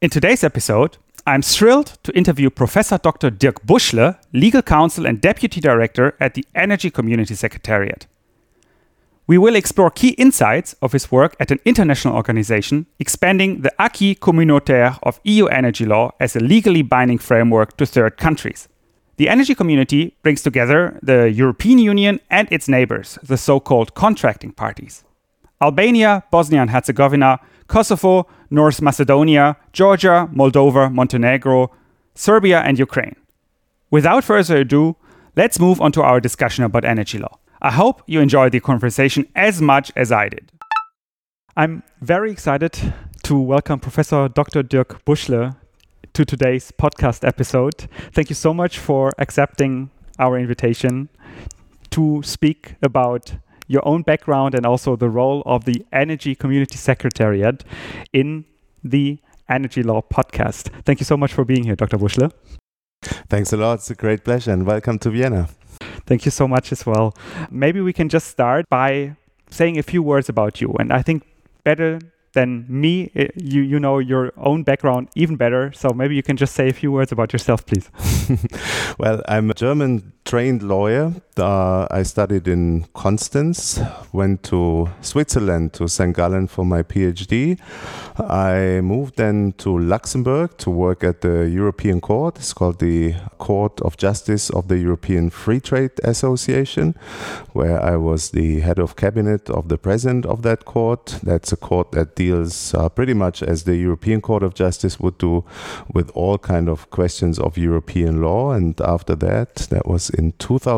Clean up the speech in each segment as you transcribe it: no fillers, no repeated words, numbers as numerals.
In today's episode, I'm thrilled to interview Professor Dr. Dirk Buschle, Legal Counsel and Deputy Director at the Energy Community Secretariat. We will explore key insights of his work at an international organization, expanding the acquis communautaire of EU energy law as a legally binding framework to third countries. The energy community brings together the European Union and its neighbors, the so-called contracting parties. Albania, Bosnia and Herzegovina, Kosovo, North Macedonia, Georgia, Moldova, Montenegro, Serbia and Ukraine. Without further ado, let's move on to our discussion about energy law. I hope you enjoyed the conversation as much as I did. I'm very excited to welcome Professor Dr. Dirk Buschle to today's podcast episode. Thank you so much for accepting our invitation to speak about your own background and also the role of the Energy Community Secretariat in the Energy Law podcast. Thank you so much for being here, Dr. Buschle. Thanks a lot. It's a great pleasure and welcome to Vienna. Thank you so much as well. Maybe we can just start by saying a few words about you. And I think better than me, you know your own background even better. So maybe you can just say a few words about yourself, please. Well, I'm a German-trained lawyer. I studied in Constance, went to Switzerland, to St. Gallen for my PhD. I moved then to Luxembourg to work at the European Court. It's called the Court of Justice of the European Free Trade Association, where I was the head of cabinet of the president of that court. That's a court that deals pretty much as the European Court of Justice would do with all kind of questions of European law. And after that was in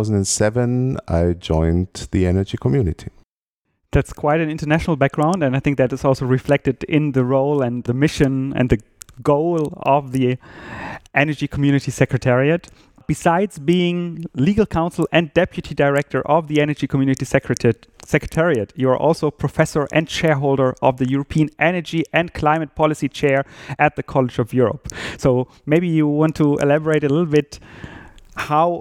2007, I joined the Energy Community. That's quite an international background, and I think that is also reflected in the role and the mission and the goal of the Energy Community Secretariat. Besides being legal counsel and deputy director of the Energy Community Secretariat, you are also professor and shareholder of the European Energy and Climate Policy Chair at the College of Europe. So maybe you want to elaborate a little bit. How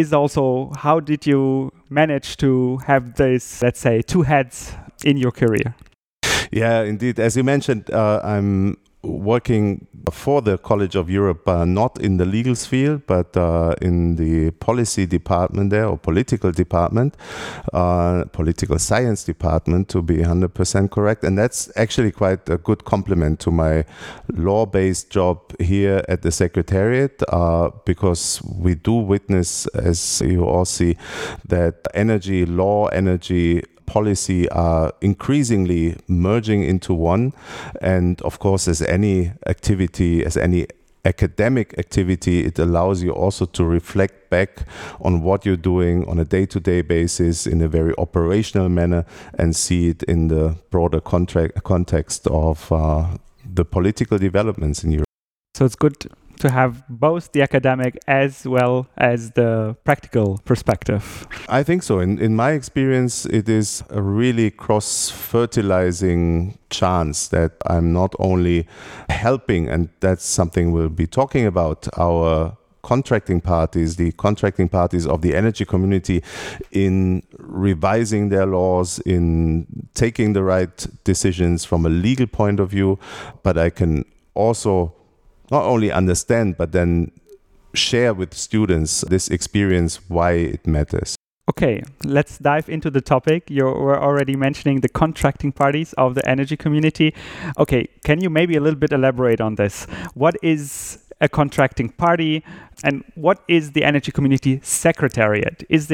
did you manage to have this, let's say, two hats in your career? Yeah, indeed. As you mentioned, I'm working for the College of Europe, not in the legal sphere, but in the policy department there, or political department, political science department, to be 100% correct. And that's actually quite a good complement to my law-based job here at the Secretariat, because we do witness, as you all see, that energy law, energy policy are increasingly merging into one. And of course, as any activity, as any academic activity, it allows you also to reflect back on what you're doing on a day-to-day basis in a very operational manner and see it in the broader context of the political developments in Europe. So it's good to have both the academic as well as the practical perspective. I think so. In my experience, it is a really cross-fertilizing chance that I'm not only helping, and that's something we'll be talking about, our contracting parties, the contracting parties of the energy community, in revising their laws, in taking the right decisions from a legal point of view, but I can also not only understand, but then share with students this experience, why it matters. Okay, let's dive into the topic. You were already mentioning the contracting parties of the energy community. Okay, can you maybe a little bit elaborate on this? What is a contracting party and what is the Energy Community Secretariat? It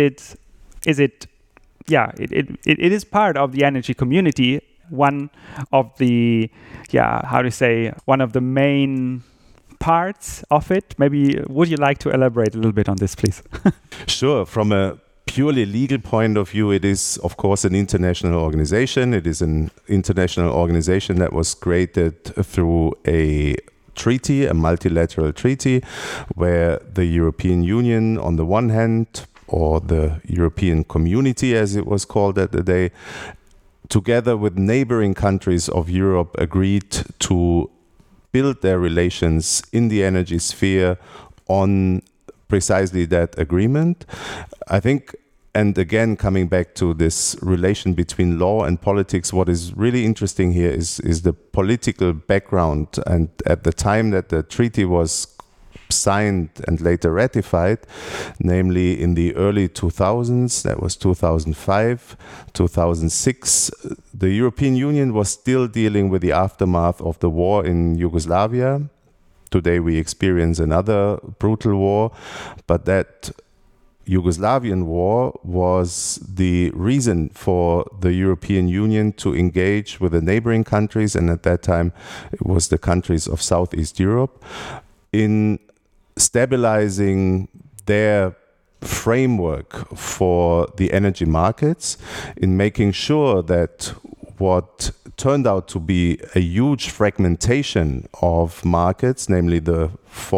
is part of the energy community, one of the main parts of it. Maybe would you like to elaborate a little bit on this, please? Sure. From a purely legal point of view, it is, of course, an international organization. It is an international organization that was created through a treaty, a multilateral treaty, where the European Union, on the one hand, or the European Community, as it was called at the day, together with neighboring countries of Europe, agreed to build their relations in the energy sphere on precisely that agreement. I think And again, coming back to this relation between law and politics, what is really interesting here is the political background. And at the time that the treaty was signed and later ratified, namely in the early 2000s, that was 2005, 2006, the European Union was still dealing with the aftermath of the war in Yugoslavia. Today we experience another brutal war, but that Yugoslavian war was the reason for the European Union to engage with the neighboring countries, and at that time it was the countries of Southeast Europe, in stabilizing their framework for the energy markets, in making sure that what turned out to be a huge fragmentation of markets, namely the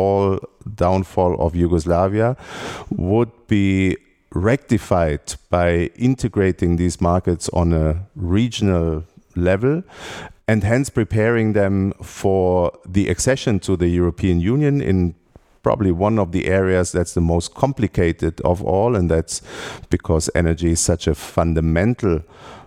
downfall of Yugoslavia, would be rectified by integrating these markets on a regional level, and hence preparing them for the accession to the European Union in probably one of the areas that's the most complicated of all, and that's because energy is such a fundamental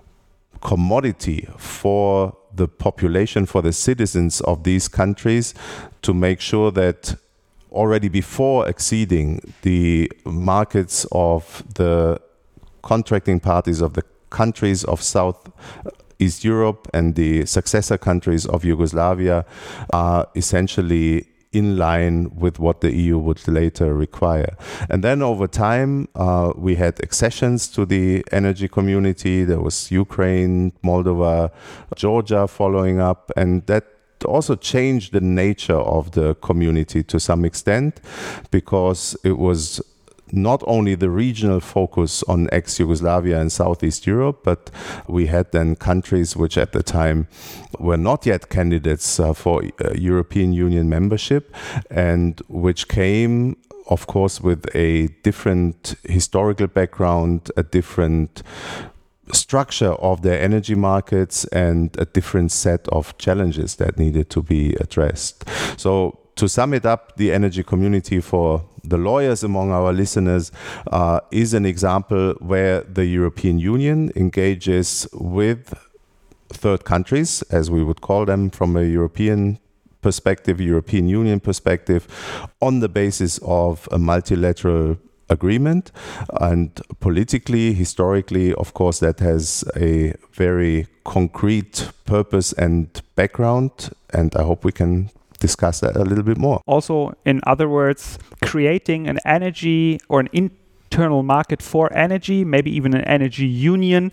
commodity for the population, for the citizens of these countries, to make sure that already before acceding, the markets of the contracting parties of the countries of Southeast Europe and the successor countries of Yugoslavia are essentially in line with what the EU would later require. And then over time, we had accessions to the energy community. There was Ukraine, Moldova, Georgia following up, and that also changed the nature of the community to some extent, because it was not only the regional focus on ex-Yugoslavia and Southeast Europe, but we had then countries which at the time were not yet candidates for European Union membership, and which came, of course, with a different historical background, a different structure of their energy markets, and a different set of challenges that needed to be addressed. So to sum it up, the energy community, for the lawyers among our listeners, is an example where the European Union engages with third countries, as we would call them from a European perspective, European Union perspective, on the basis of a multilateral agreement. And politically, historically, of course, that has a very concrete purpose and background, and I hope we can discuss that a little bit more. Also, in other words, creating an energy or an internal market for energy, maybe even an energy union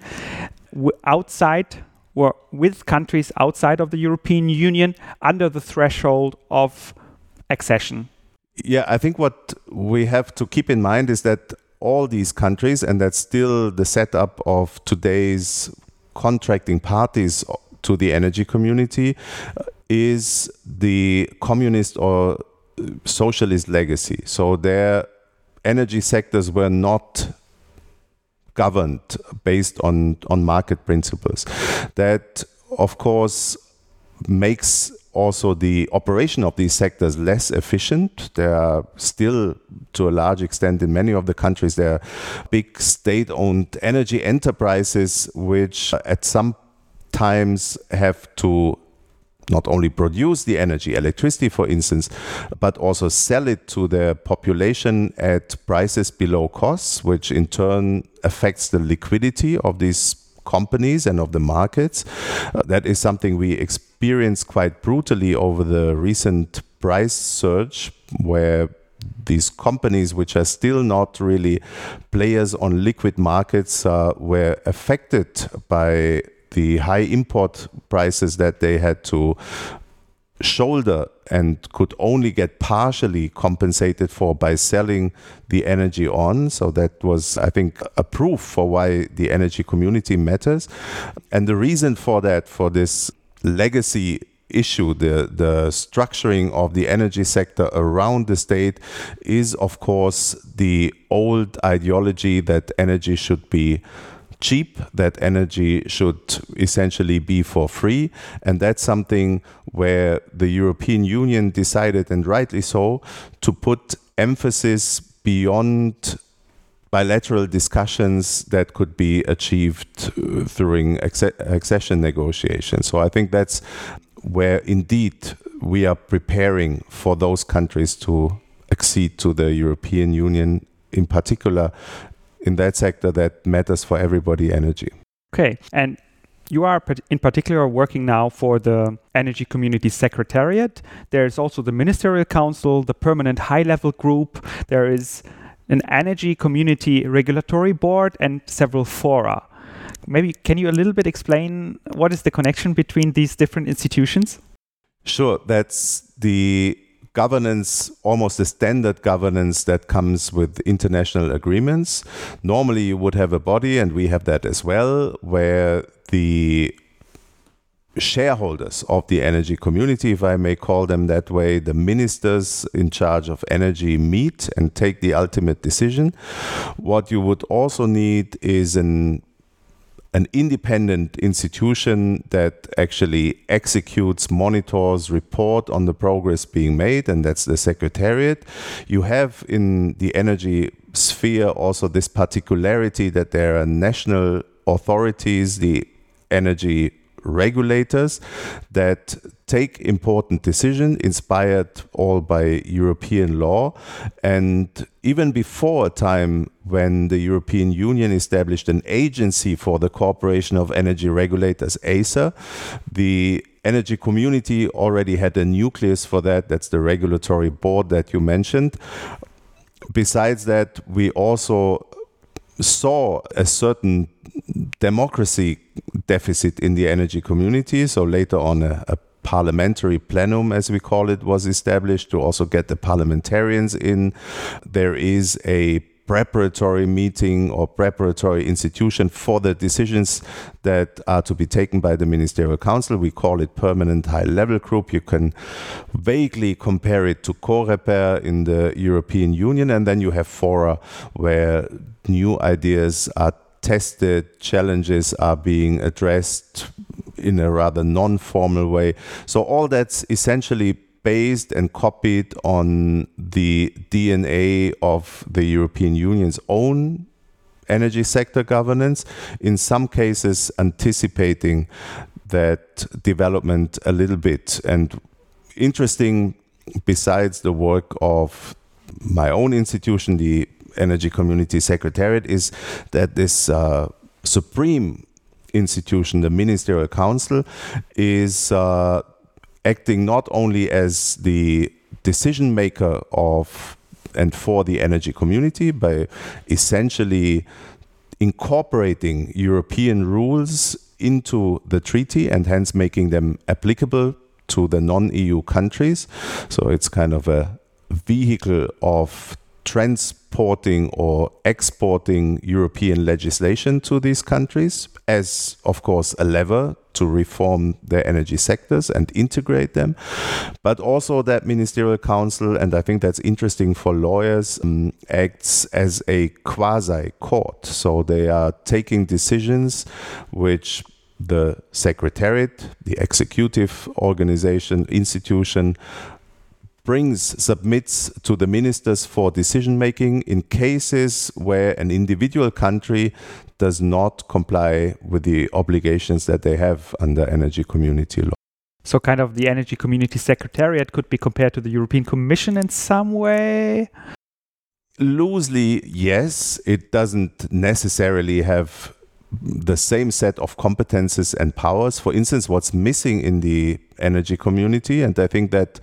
outside or with countries outside of the European Union under the threshold of accession. Yeah, I think what we have to keep in mind is that all these countries, and that's still the setup of today's contracting parties to the energy community, is the communist or socialist legacy. So their energy sectors were not governed based on market principles. That, of course, makes also the operation of these sectors less efficient. There are still, to a large extent, in many of the countries, there are big state-owned energy enterprises which at some times have to not only produce the energy, electricity for instance, but also sell it to their population at prices below costs, which in turn affects the liquidity of these companies and of the markets. That is something we experienced quite brutally over the recent price surge, where these companies, which are still not really players on liquid markets, were affected by the high import prices that they had to shoulder and could only get partially compensated for by selling the energy on. So that was, I think, a proof for why the energy community matters. And the reason for that, for this legacy issue, the structuring of the energy sector around the state, is, of course, the old ideology that energy should be cheap, that energy should essentially be for free. And that's something where the European Union decided, and rightly so, to put emphasis beyond bilateral discussions that could be achieved during accession negotiations. So I think that's where indeed we are preparing for those countries to accede to the European Union, in particular in that sector that matters for everybody, energy. Okay, and you are in particular working now for the Energy Community Secretariat. There's also the Ministerial Council, the Permanent High-Level Group. There is an Energy Community Regulatory Board and several fora. Maybe can you a little bit explain what is the connection between these different institutions? Sure, that's the governance, almost the standard governance that comes with international agreements. Normally you would have a body, and we have that as well, where the shareholders of the energy community, if I may call them that way, the ministers in charge of energy meet and take the ultimate decision. What you would also need is an independent institution that actually executes, monitors, report on the progress being made, and that's the Secretariat. You have in the energy sphere also this particularity that there are national authorities, the energy regulators, that take important decisions inspired all by European law. And even before a time when the European Union established an agency for the cooperation of energy regulators, ACER, the energy community already had a nucleus for that. That's the regulatory board that you mentioned. Besides that, we also saw a certain democracy deficit in the energy community. So later on, a parliamentary plenum, as we call it, was established to also get the parliamentarians in. There is a preparatory meeting or preparatory institution for the decisions that are to be taken by the Ministerial Council. We call it Permanent High-Level Group. You can vaguely compare it to COREPER in the European Union. And then you have fora where new ideas are tested, challenges are being addressed in a rather non-formal way. So all that's essentially based and copied on the DNA of the European Union's own energy sector governance, in some cases anticipating that development a little bit. And interesting, besides the work of my own institution, the Energy Community Secretariat, is that this supreme institution, the Ministerial Council, is acting not only as the decision maker of and for the energy community by essentially incorporating European rules into the treaty and hence making them applicable to the non-EU countries. So it's kind of a vehicle of transporting or exporting European legislation to these countries as, of course, a lever to reform their energy sectors and integrate them. But also that Ministerial Council, and I think that's interesting for lawyers, acts as a quasi-court. So they are taking decisions which the Secretariat, the executive organization, institution, submits to the ministers for decision-making in cases where an individual country does not comply with the obligations that they have under energy community law. So kind of the Energy Community Secretariat could be compared to the European Commission in some way? Loosely, yes. It doesn't necessarily have the same set of competences and powers. For instance, what's missing in the energy community, and I think that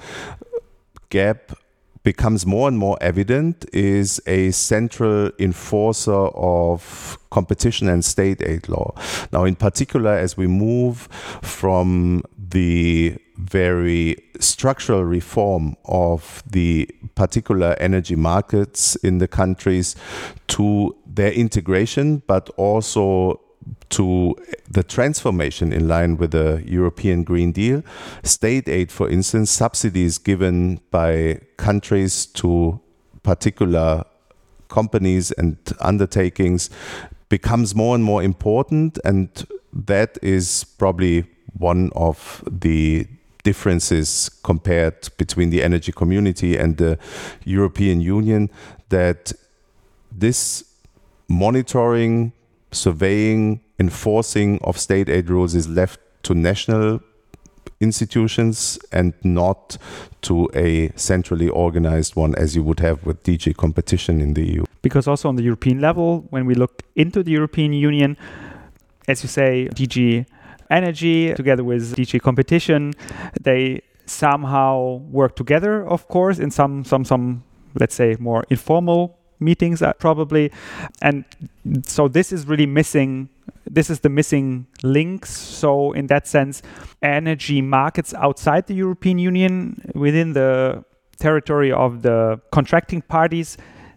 gap becomes more and more evident, is a central enforcer of competition and state aid law. Now, in particular, as we move from the very structural reform of the particular energy markets in the countries to their integration, but also to the transformation in line with the European Green Deal. State aid, for instance, subsidies given by countries to particular companies and undertakings becomes more and more important, and that is probably one of the differences compared between the energy community and the European Union, that this monitoring, surveying, enforcing of state aid rules is left to national institutions and not to a centrally organized one as you would have with DG Competition in the EU. Because also on the European level, when we look into the European Union, as you say, DG Energy together with DG Competition, they somehow work together, of course, in some let's say, more informal meetings probably. And so this is really missing. This is the missing links. So in that sense, energy markets outside the European Union, within the territory of the contracting parties,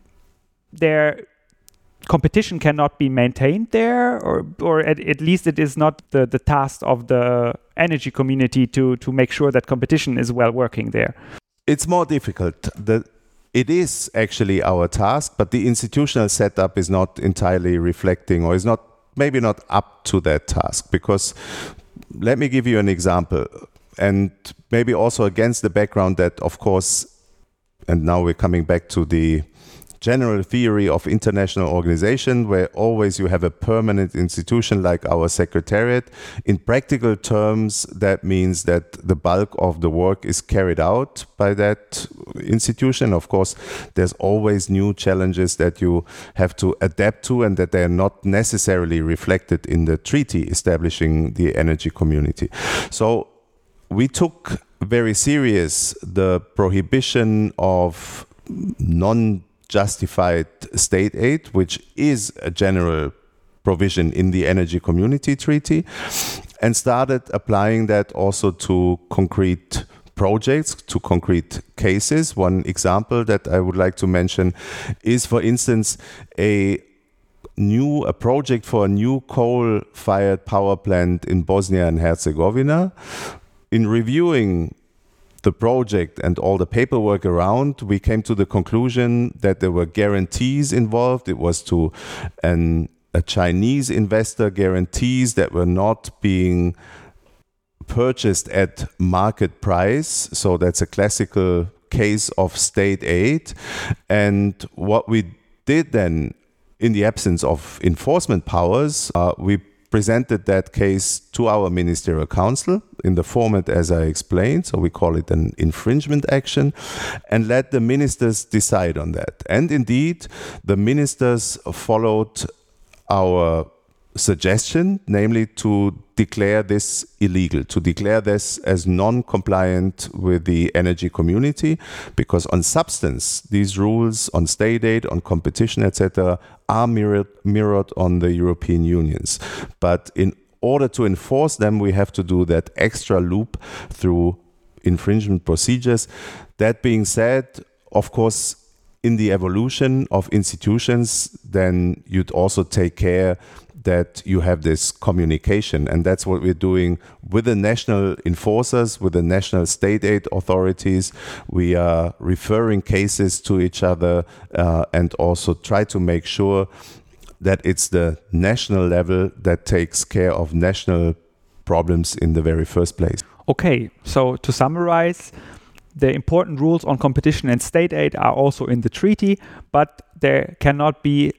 their competition cannot be maintained there, or at least it is not the task of the energy community to make sure that competition is well working there. It's more difficult. It is actually our task, but the institutional setup is not entirely reflecting, or is not maybe not up to that task. Because let me give you an example, and maybe also against the background that, of course, and now we're coming back to the general theory of international organization, where always you have a permanent institution like our secretariat. In practical terms, that means that the bulk of the work is carried out by that institution. Of course, there's always new challenges that you have to adapt to, and that they are not necessarily reflected in the treaty establishing the energy community. So we took very serious the prohibition of non-justified state aid, which is a general provision in the Energy Community Treaty, and started applying that also to concrete projects, to concrete cases. One example that I would like to mention is, for instance, a project for a new coal-fired power plant in Bosnia and Herzegovina. In reviewing the project and all the paperwork around, we came to the conclusion that there were guarantees involved. It was to a Chinese investor, guarantees that were not being purchased at market price. So that's a classical case of state aid. And what we did then, in the absence of enforcement powers, we presented that case to our Ministerial Council in the format as I explained. So we call it an infringement action, and let the ministers decide on that. And indeed, the ministers followed our suggestion, namely to declare this illegal, to declare this as non-compliant with the energy community, because on substance, these rules on state aid, on competition, etc., are mirrored on the European Unions. But in order to enforce them, we have to do that extra loop through infringement procedures. That being said, of course, in the evolution of institutions, then you'd also take care that you have this communication. And that's what we're doing with the national enforcers, with the national state aid authorities. We are referring cases to each other and also try to make sure that it's the national level that takes care of national problems in the very first place. Okay, so to summarize, the important rules on competition and state aid are also in the treaty, but there cannot be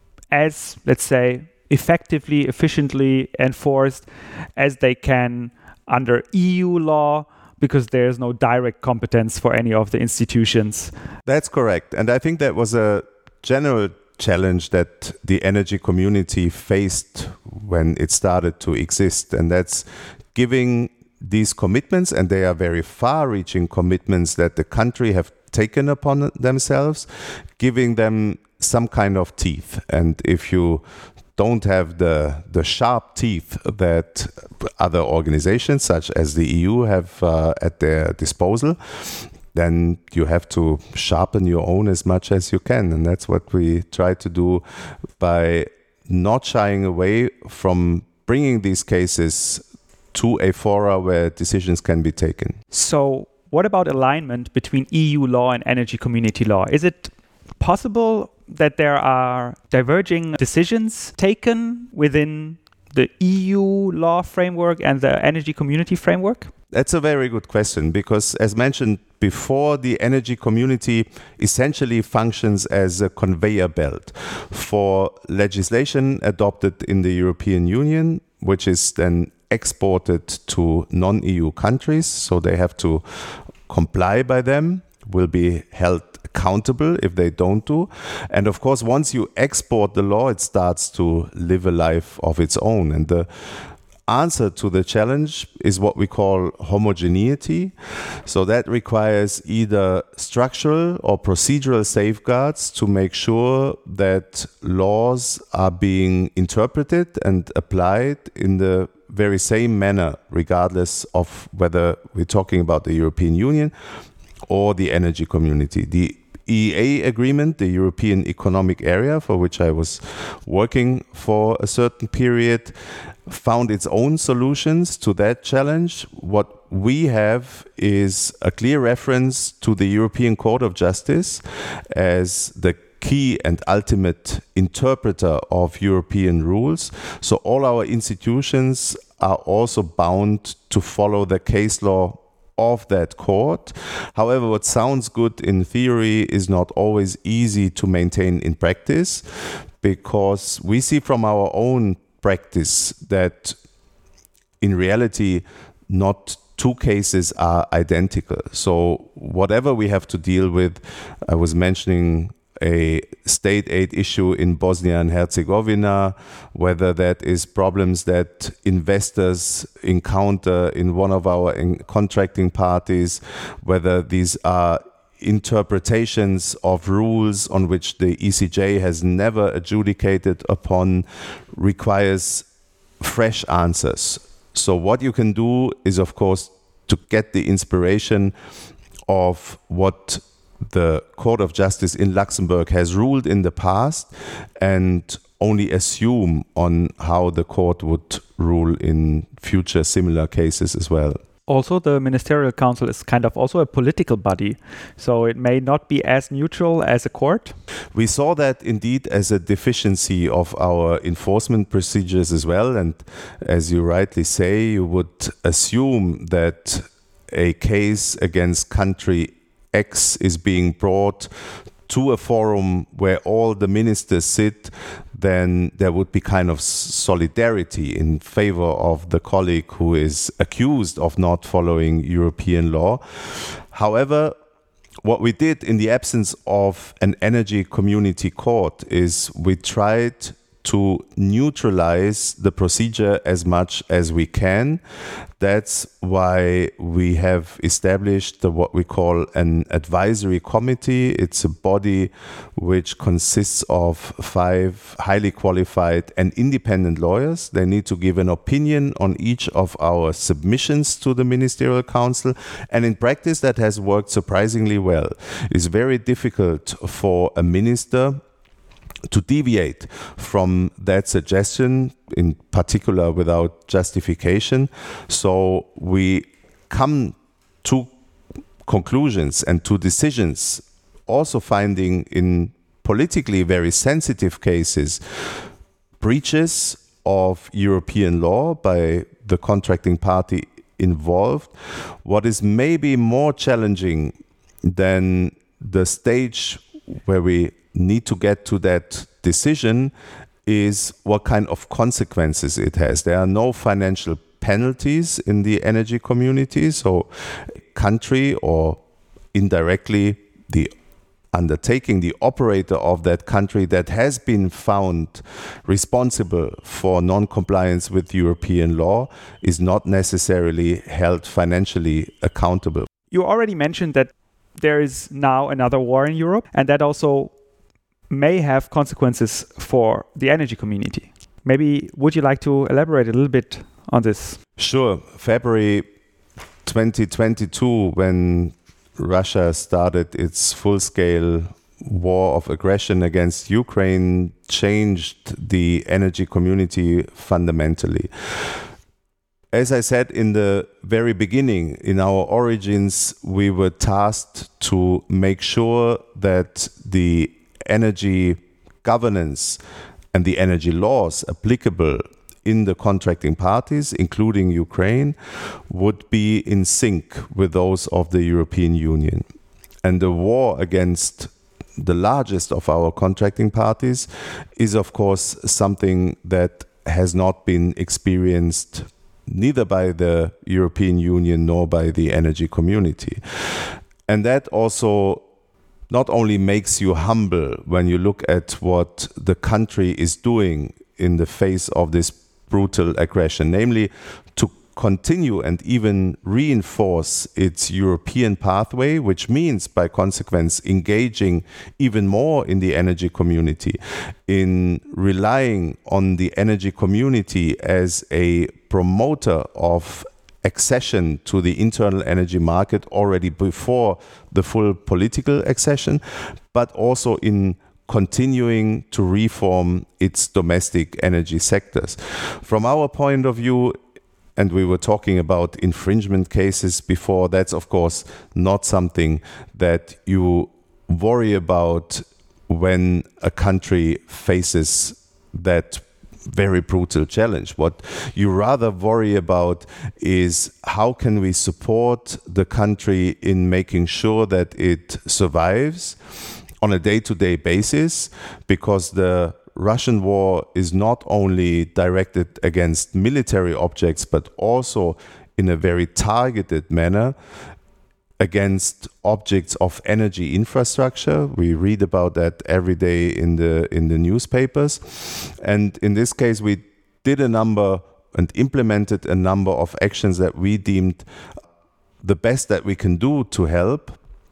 as, let's say, effectively, efficiently enforced as they can under EU law, because there is no direct competence for any of the institutions. That's correct. And I think that was a general challenge that the energy community faced when it started to exist. And that's giving these commitments, and they are very far-reaching commitments that the country have taken upon themselves, giving them some kind of teeth. And if you don't have the sharp teeth that other organizations such as the EU have at their disposal, then you have to sharpen your own as much as you can. And that's what we try to do by not shying away from bringing these cases to a fora where decisions can be taken. So what about alignment between EU law and energy community law? Is it possible that there are diverging decisions taken within the EU law framework and the energy community framework? That's a very good question, because as mentioned before, the energy community essentially functions as a conveyor belt for legislation adopted in the European Union, which is then exported to non-EU countries. So they have to comply by them, will be held accountable if they don't do. And of course, once you export the law, it starts to live a life of its own. And the answer to the challenge is what we call homogeneity. So that requires either structural or procedural safeguards to make sure that laws are being interpreted and applied in the very same manner, regardless of whether we're talking about the European Union or the energy community. The EEA agreement, the European Economic Area, for which I was working for a certain period, found its own solutions to that challenge. What we have is a clear reference to the European Court of Justice as the key and ultimate interpreter of European rules. So all our institutions are also bound to follow the case law of that court. However, what sounds good in theory is not always easy to maintain in practice, because we see from our own practice that in reality not two cases are identical. So whatever we have to deal with, I was mentioning a state aid issue in Bosnia and Herzegovina, whether that is problems that investors encounter in one of our contracting parties, whether these are interpretations of rules on which the ECJ has never adjudicated upon, requires fresh answers. So what you can do is, of course, to get the inspiration of what the Court of Justice in Luxembourg has ruled in the past and only assume on how the court would rule in future similar cases as well. Also, the Ministerial Council is kind of also a political body, so it may not be as neutral as a court. We saw that indeed as a deficiency of our enforcement procedures as well. And as you rightly say, you would assume that a case against country X is being brought to a forum where all the ministers sit, then there would be kind of solidarity in favor of the colleague who is accused of not following European law. However, what we did in the absence of an energy community court is we tried to neutralize the procedure as much as we can. That's why we have established what we call an advisory committee. It's a body which consists of 5 highly qualified and independent lawyers. They need to give an opinion on each of our submissions to the Ministerial Council. And in practice, that has worked surprisingly well. It's very difficult for a minister to deviate from that suggestion, in particular without justification. So we come to conclusions and to decisions, also finding in politically very sensitive cases breaches of European law by the contracting party involved. What is maybe more challenging than the stage where we need to get to that decision is what kind of consequences it has. There are no financial penalties in the energy community, so a country or indirectly the undertaking, the operator of that country that has been found responsible for non-compliance with European law is not necessarily held financially accountable. You already mentioned that there is now another war in Europe, and that also may have consequences for the energy community. Maybe would you like to elaborate a little bit on this? Sure. February 2022, when Russia started its full-scale war of aggression against Ukraine, changed the energy community fundamentally. As I said in the very beginning, in our origins, we were tasked to make sure that the energy governance and the energy laws applicable in the contracting parties, including Ukraine, would be in sync with those of the European Union. And the war against the largest of our contracting parties is, of course, something that has not been experienced neither by the European Union nor by the energy community. And that also not only makes you humble when you look at what the country is doing in the face of this brutal aggression, namely to continue and even reinforce its European pathway, which means by consequence engaging even more in the energy community, in relying on the energy community as a promoter of accession to the internal energy market already before the full political accession, but also in continuing to reform its domestic energy sectors. From our point of view, and we were talking about infringement cases before, that's of course not something that you worry about when a country faces that very brutal challenge. What you rather worry about is how can we support the country in making sure that it survives on a day-to-day basis, because the Russian war is not only directed against military objects, but also in a very targeted manner against objects of energy infrastructure. We read about that every day in the newspapers. And in this case, we did a number and implemented a number of actions that we deemed the best that we can do to help.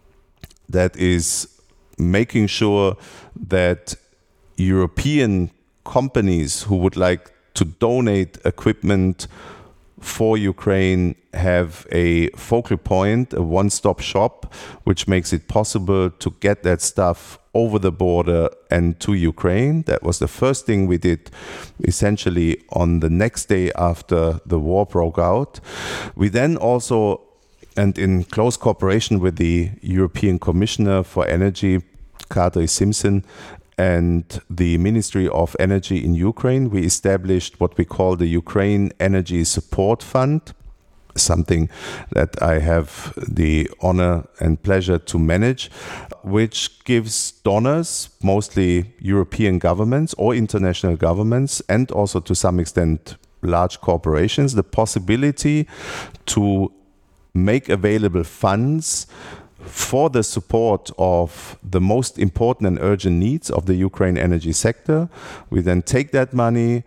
That is making sure that European companies who would like to donate equipment for Ukraine have a focal point, a one-stop shop, which makes it possible to get that stuff over the border and to Ukraine. That was the first thing we did essentially on the next day after the war broke out. We then also, and in close cooperation with the European Commissioner for Energy, Kadri Simson, and the Ministry of Energy in Ukraine, we established what we call the Ukraine Energy Support Fund, something that I have the honor and pleasure to manage, which gives donors, mostly European governments or international governments, and also to some extent large corporations, the possibility to make available funds for the support of the most important and urgent needs of the Ukraine energy sector. We then take that money,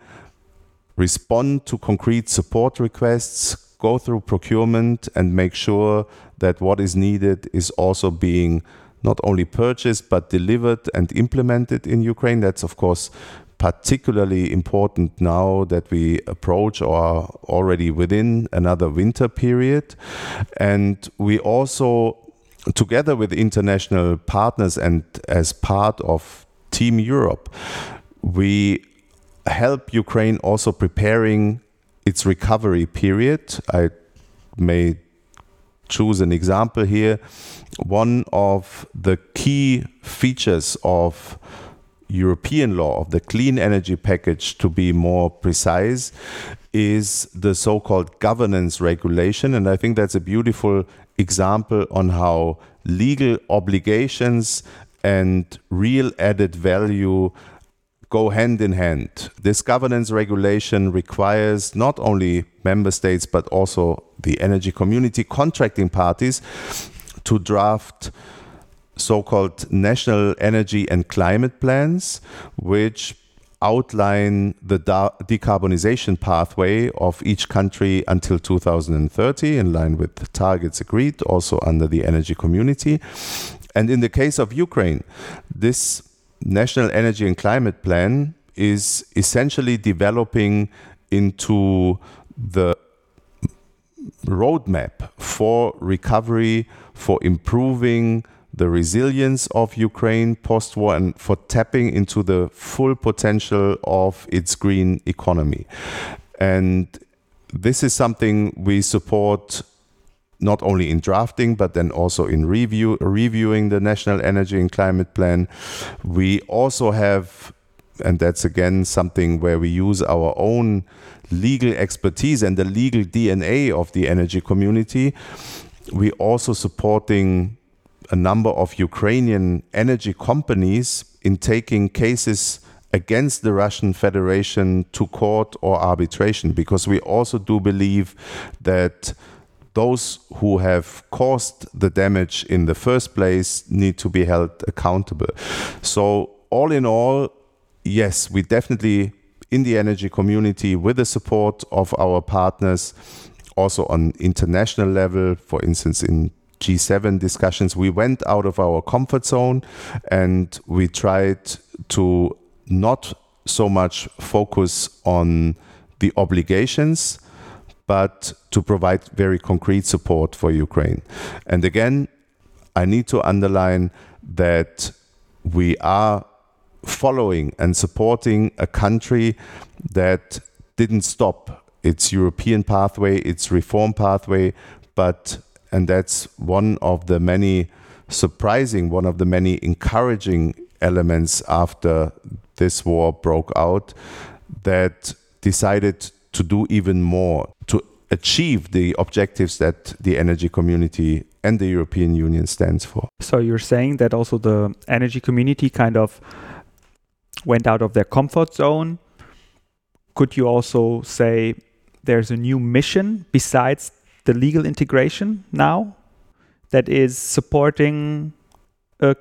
respond to concrete support requests, go through procurement, and make sure that what is needed is also being not only purchased but delivered and implemented in Ukraine. That's of course particularly important now that we approach or are already within another winter period. And we also, together with international partners and as part of Team Europe, we help Ukraine also preparing its recovery period. I may choose an example here. One of the key features of European law, of the clean energy package to be more precise, is the so-called governance regulation. And I think that's a beautiful example on how legal obligations and real added value go hand in hand. This governance regulation requires not only member states but also the energy community contracting parties to draft so-called national energy and climate plans, which outline the decarbonization pathway of each country until 2030, in line with the targets agreed also under the energy community. And in the case of Ukraine, this national energy and climate plan is essentially developing into the roadmap for recovery, for improving the resilience of Ukraine post-war, and for tapping into the full potential of its green economy. And this is something we support not only in drafting, but then also in reviewing the National Energy and Climate Plan. We also have and that's again something where we use our own legal expertise and the legal DNA of the energy community. We're also supporting a number of Ukrainian energy companies in taking cases against the Russian Federation to court or arbitration, because we also do believe that those who have caused the damage in the first place need to be held accountable. So all in all, yes, we definitely, in the energy community, with the support of our partners, also on international level, for instance, in G7 discussions, we went out of our comfort zone and we tried to not so much focus on the obligations, but to provide very concrete support for Ukraine. And again, I need to underline that we are following and supporting a country that didn't stop its European pathway, its reform pathway, and that's one of the many encouraging elements after this war broke out, that decided to do even more to achieve the objectives that the energy community and the European Union stands for. So you're saying that also the energy community kind of went out of their comfort zone. Could you also say there's a new mission besides the legal integration now that is supporting a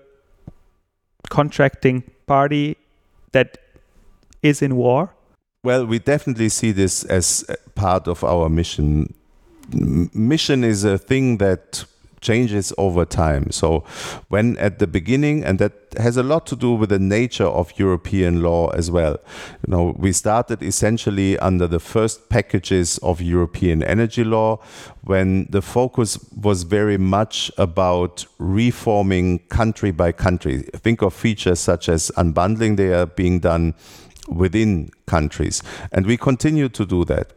contracting party that is in war? Well, we definitely see this as part of our mission. Mission is a thing that changes over time. So when at the beginning, and that has a lot to do with the nature of European law as well. We started essentially under the first packages of European energy law, when the focus was very much about reforming country by country. Think of features such as unbundling. They are being done within countries. And we continue to do that.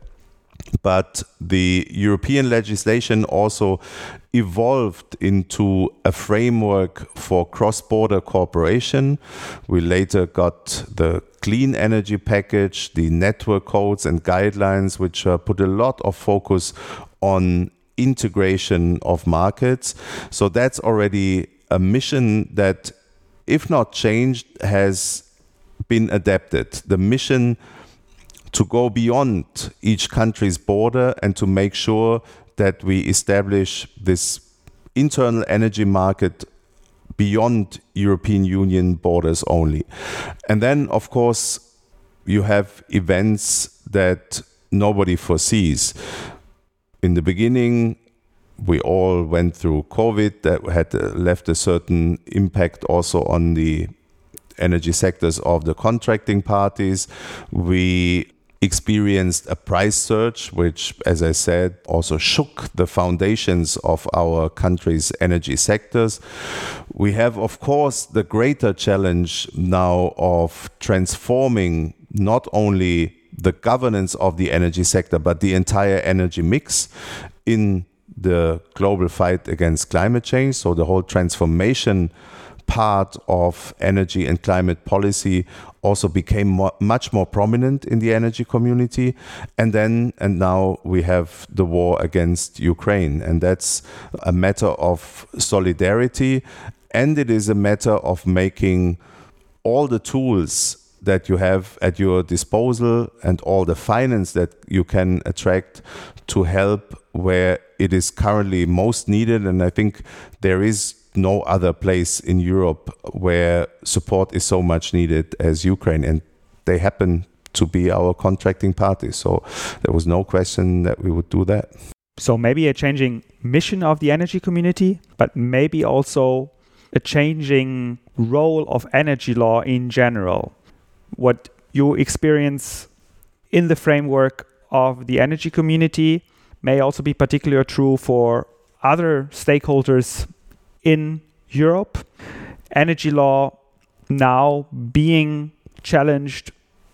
But the European legislation also evolved into a framework for cross-border cooperation. We later got the Clean Energy Package, the network codes and guidelines, which put a lot of focus on integration of markets. So that's already a mission that, if not changed, has been adapted. The mission to go beyond each country's border and to make sure that we establish this internal energy market beyond European Union borders only. And then, of course, you have events that nobody foresees. In the beginning, we all went through COVID that had left a certain impact also on the energy sectors of the contracting parties. We experienced a price surge, which, as I said, also shook the foundations of our country's energy sectors. We have, of course, the greater challenge now of transforming not only the governance of the energy sector, but the entire energy mix in the global fight against climate change. So the whole transformation part of energy and climate policy also became much more prominent in the energy community. And now we have the war against Ukraine. And that's a matter of solidarity. And it is a matter of making all the tools that you have at your disposal and all the finance that you can attract to help where it is currently most needed. And I think there is no other place in Europe where support is so much needed as Ukraine, and they happen to be our contracting party. So there was no question that we would do that. So maybe a changing mission of the energy community, but maybe also a changing role of energy law in general. What you experience in the framework of the energy community may also be particularly true for other stakeholders in Europe. Energy law now being challenged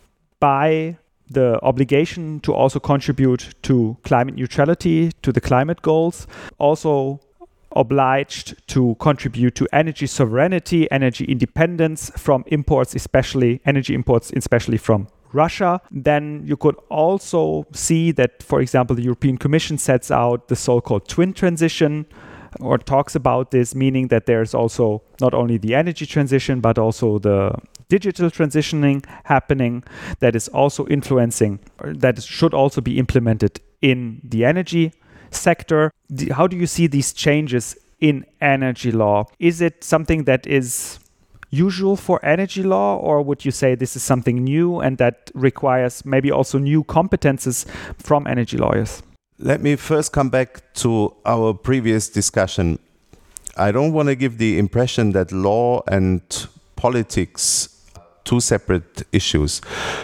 by the obligation to also contribute to climate neutrality, to the climate goals, also obliged to contribute to energy sovereignty, energy independence from imports, especially energy imports, especially from Russia. Then you could also see that, for example, the European Commission sets out the so-called twin transition, or talks about this, meaning that there's also not only the energy transition, but also the digital transitioning happening that is also influencing, that should also be implemented in the energy sector. How do you see these changes in energy law? Is it something that is usual for energy law, or would you say this is something new and that requires maybe also new competences from energy lawyers? Let me first come back to our previous discussion. I don't want to give the impression that law and politics are two separate issues.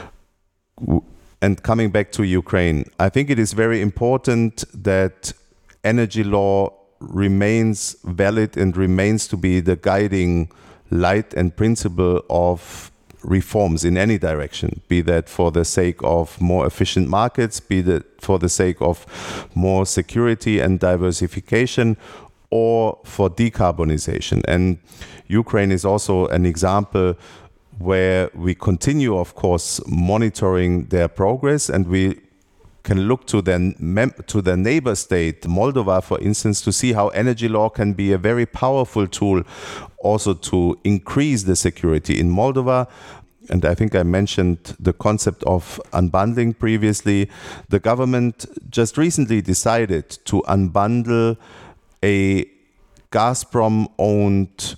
And coming back to Ukraine, I think it is very important that energy law remains valid and remains to be the guiding light and principle of reforms in any direction, be that for the sake of more efficient markets, be that for the sake of more security and diversification, or for decarbonization. And Ukraine is also an example where we continue, of course, monitoring their progress, and we can look to their neighbor state, Moldova, for instance, to see how energy law can be a very powerful tool also to increase the security in Moldova. And I think I mentioned the concept of unbundling previously. The government just recently decided to unbundle a Gazprom-owned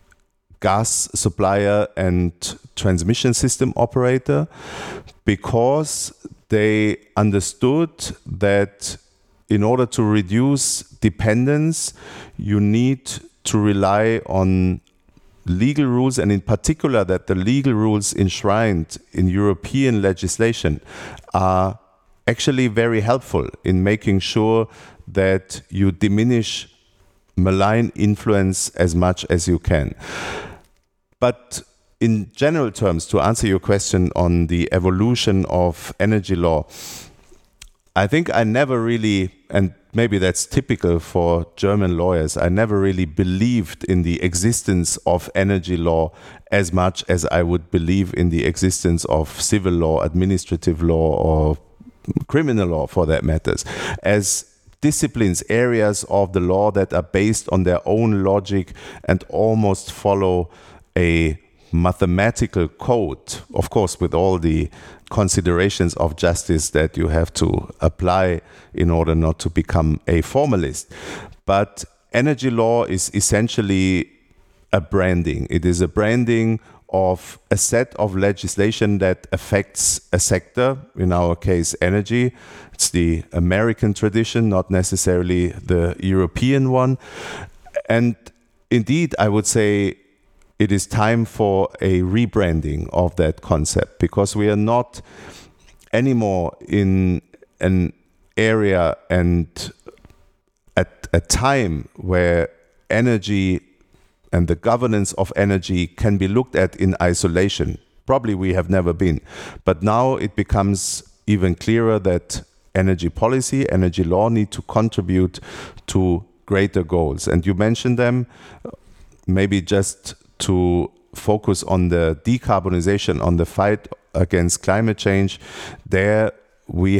gas supplier and transmission system operator because they understood that in order to reduce dependence, you need to rely on legal rules, and in particular that the legal rules enshrined in European legislation are actually very helpful in making sure that you diminish malign influence as much as you can. But in general terms, to answer your question on the evolution of energy law, I think I never really, and maybe that's typical for German lawyers, I never really believed in the existence of energy law as much as I would believe in the existence of civil law, administrative law, or criminal law for that matters, as disciplines, areas of the law that are based on their own logic and almost follow a mathematical code, of course, with all the considerations of justice that you have to apply in order not to become a formalist. But energy law is essentially a branding. It is a branding of a set of legislation that affects a sector, in our case, energy. It's the American tradition, not necessarily the European one. And indeed, I would say it is time for a rebranding of that concept, because we are not anymore in an area and at a time where energy and the governance of energy can be looked at in isolation. Probably we have never been. But now it becomes even clearer that energy policy, energy law need to contribute to greater goals. And you mentioned them, maybe just to focus on the decarbonization, on the fight against climate change. There we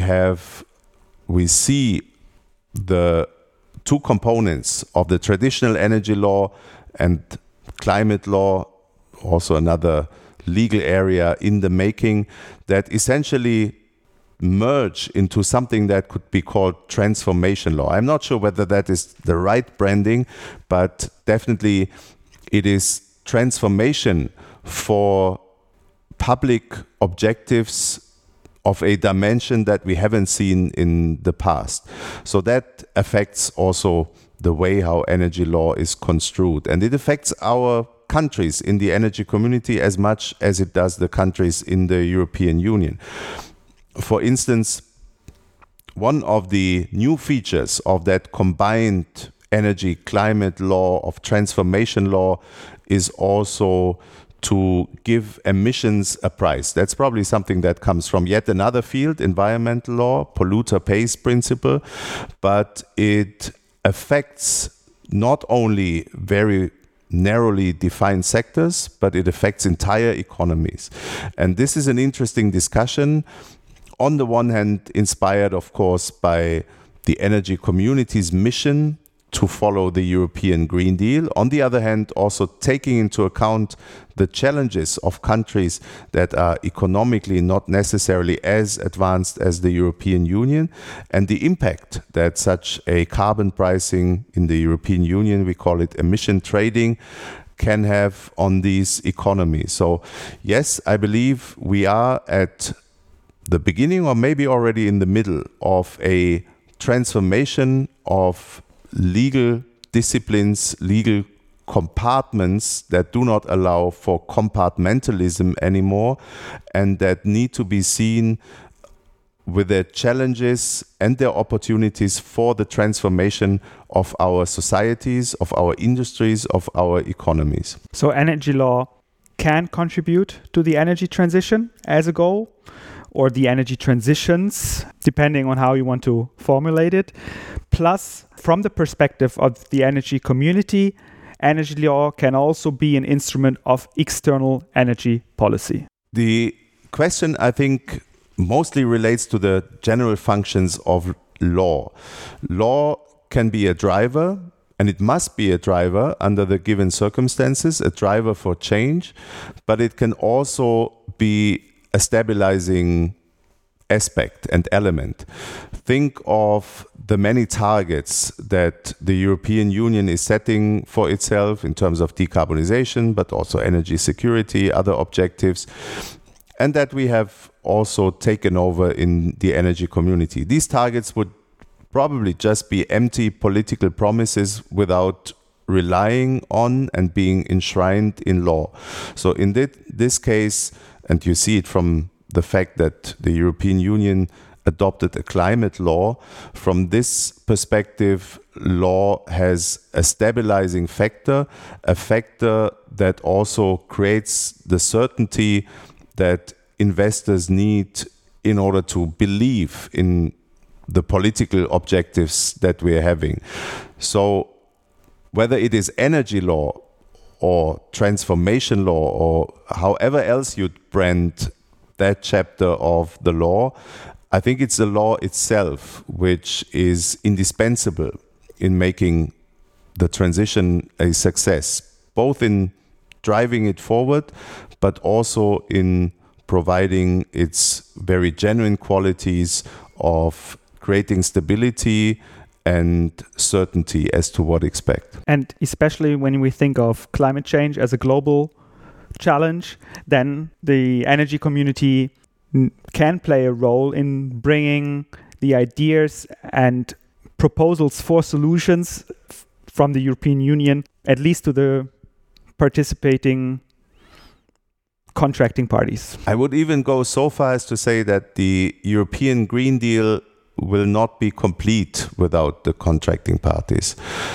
see the two components of the traditional energy law and climate law, also another legal area in the making, that essentially merge into something that could be called transformation law. I'm not sure whether that is the right branding, but definitely it is transformation for public objectives of a dimension that we haven't seen in the past. So that affects also the way how energy law is construed. And it affects our countries in the energy community as much as it does the countries in the European Union. For instance, one of the new features of that combined energy climate law, of transformation law, is also to give emissions a price. That's probably something that comes from yet another field, environmental law, polluter pays principle, but it affects not only very narrowly defined sectors, but it affects entire economies. And this is an interesting discussion. On the one hand, inspired, of course, by the energy community's mission to follow the European Green Deal. On the other hand, also taking into account the challenges of countries that are economically not necessarily as advanced as the European Union, and the impact that such a carbon pricing in the European Union, we call it emission trading, can have on these economies. So yes, I believe we are at the beginning, or maybe already in the middle, of a transformation of legal disciplines, legal compartments that do not allow for compartmentalism anymore, and that need to be seen with their challenges and their opportunities for the transformation of our societies, of our industries, of our economies. So energy law can contribute to the energy transition as a goal, or the energy transitions, depending on how you want to formulate it. Plus, from the perspective of the energy community, energy law can also be an instrument of external energy policy. The question, I think, mostly relates to the general functions of law. Law can be a driver, and it must be a driver under the given circumstances, a driver for change, but it can also be a stabilizing aspect and element. Think of the many targets that the European Union is setting for itself in terms of decarbonization, but also energy security, other objectives, and that we have also taken over in the energy community. These targets would probably just be empty political promises without relying on and being enshrined in law. So in this case, and you see it from the fact that the European Union adopted a climate law, from this perspective, law has a stabilizing factor, a factor that also creates the certainty that investors need in order to believe in the political objectives that we're having. So whether it is energy law or transformation law or however else you'd brand that chapter of the law, I think it's the law itself which is indispensable in making the transition a success, both in driving it forward, but also in providing its very genuine qualities of creating stability and certainty as to what to expect. And especially when we think of climate change as a global challenge, then the energy community can play a role in bringing the ideas and proposals for solutions from the European Union, at least to the participating contracting parties. I would even go so far as to say that the European Green Deal will not be complete without the contracting parties.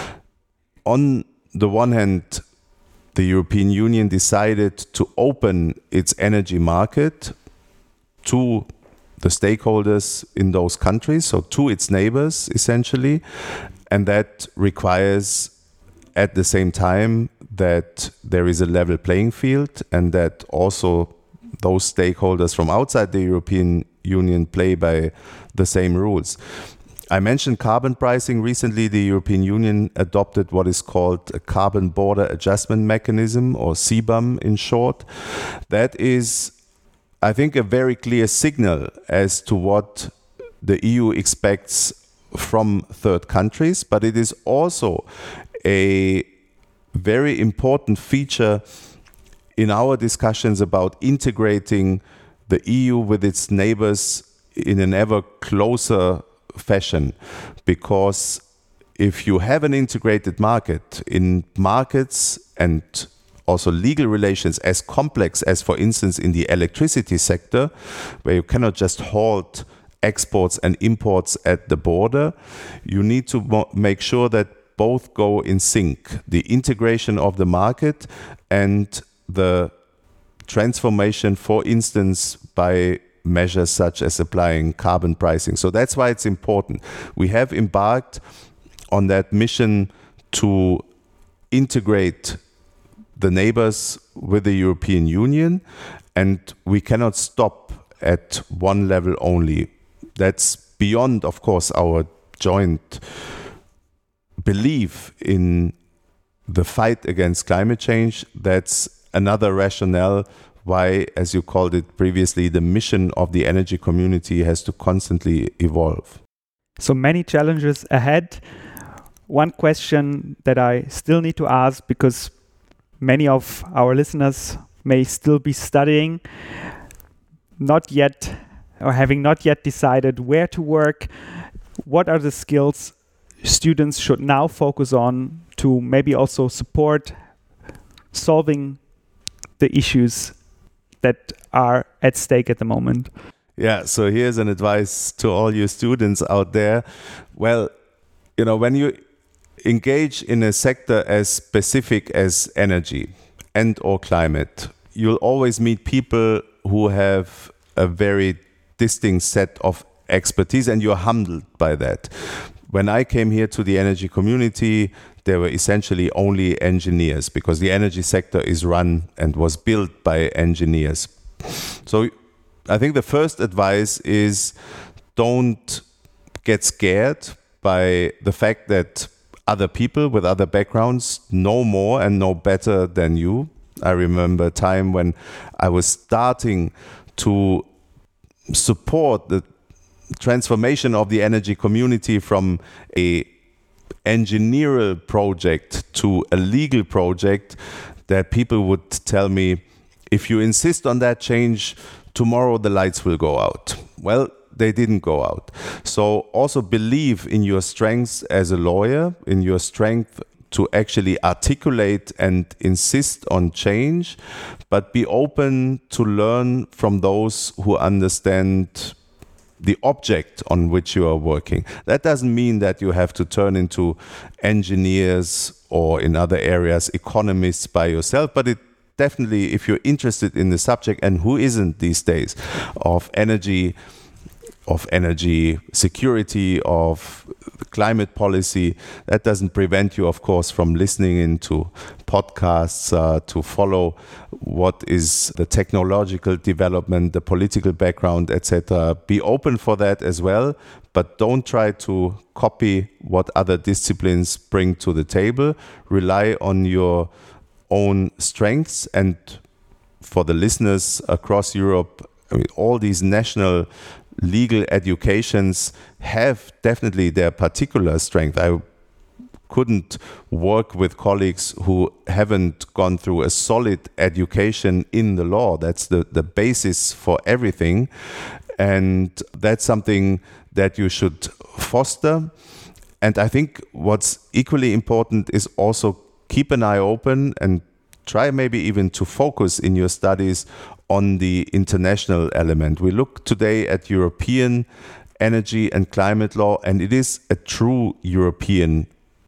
On the one hand, the European Union decided to open its energy market to the stakeholders in those countries, so to its neighbors essentially, and that requires at the same time that there is a level playing field and that also those stakeholders from outside the European Union play by the same rules. I mentioned carbon pricing. Recently, the European Union adopted what is called a Carbon Border Adjustment Mechanism, or CBAM in short. That is, I think, a very clear signal as to what the EU expects from third countries, but it is also a very important feature in our discussions about integrating the EU with its neighbors in an ever closer fashion, because if you have an integrated market, in markets and also legal relations as complex as, for instance, in the electricity sector, where you cannot just halt exports and imports at the border, you need to make sure that both go in sync. The integration of the market and the transformation, for instance, by measures such as applying carbon pricing. So that's why it's important. We have embarked on that mission to integrate the neighbors with the European Union, and we cannot stop at one level only. That's beyond, of course, our joint belief in the fight against climate change. That's another rationale why, as you called it previously, the mission of the energy community has to constantly evolve. So many challenges ahead. One question that I still need to ask, because many of our listeners may still be studying, not yet, or having not yet decided where to work. What are the skills students should now focus on to maybe also support solving the issues that are at stake at the moment? Yeah, so here's an advice to all you students out there. Well, when you engage in a sector as specific as energy and or climate, you'll always meet people who have a very distinct set of expertise, and you're humbled by that. When I came here to the energy community, there were essentially only engineers, because the energy sector is run and was built by engineers. So I think the first advice is, don't get scared by the fact that other people with other backgrounds know more and know better than you. I remember a time when I was starting to support the transformation of the energy community from a engineering project to a legal project, that people would tell me, if you insist on that change, tomorrow the lights will go out. Well, they didn't go out. So also believe in your strengths as a lawyer, in your strength to actually articulate and insist on change, but be open to learn from those who understand the object on which you are working. That doesn't mean that you have to turn into engineers or, in other areas, economists by yourself, but it definitely, if you're interested in the subject, and who isn't these days, of energy security, of climate policy, that doesn't prevent you, of course, from listening into podcasts, to follow what is the technological development, the political background, etc. Be open for that as well, but don't try to copy what other disciplines bring to the table. Rely on your own strengths. And for the listeners across Europe, all these national legal educations have definitely their particular strength. I couldn't work with colleagues who haven't gone through a solid education in the law. That's the basis for everything. And that's something that you should foster. And I think what's equally important is also keep an eye open and try maybe even to focus in your studies on the international element. We look today at European energy and climate law, and it is a true European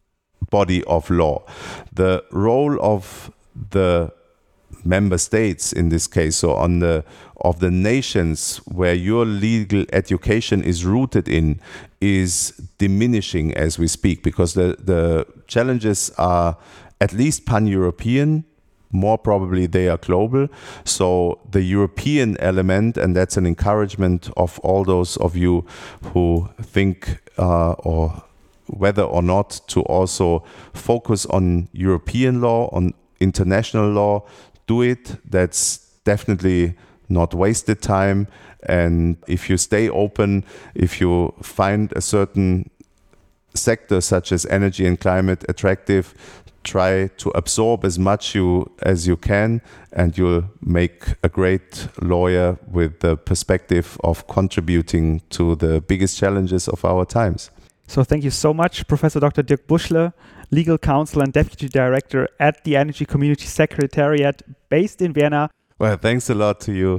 body of law. The role of the member states in this case, so of the nations where your legal education is rooted in, is diminishing as we speak, because the challenges are at least pan-European. More probably they are global. So the European element, and that's an encouragement of all those of you who think or whether or not to also focus on European law, on international law, do it. That's definitely not wasted time. And if you stay open, if you find a certain sector such as energy and climate attractive, try to absorb as much as you can, and you'll make a great lawyer with the perspective of contributing to the biggest challenges of our times. So thank you so much, Professor Dr. Dirk Buschle, Legal Counsel and Deputy Director at the Energy Community Secretariat based in Vienna. Well, thanks a lot to you.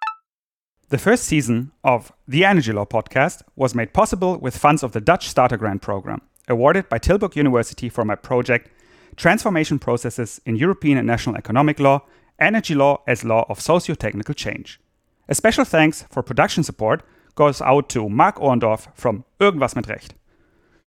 The first season of the Energy Law podcast was made possible with funds of the Dutch Starter Grant program, awarded by Tilburg University for my project Transformation Processes in European and National Economic Law, Energy Law as Law of Socio-Technical Change. A special thanks for production support goes out to Marc Ohrendorf from Irgendwas mit Recht.